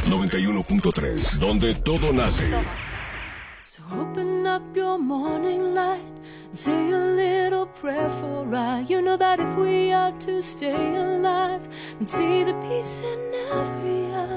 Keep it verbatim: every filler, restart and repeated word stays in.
noventa y uno punto tres, donde todo nace. So open up your morning light and say a little prayer for I. You know that if we are to stay alive and see the peace in every eye.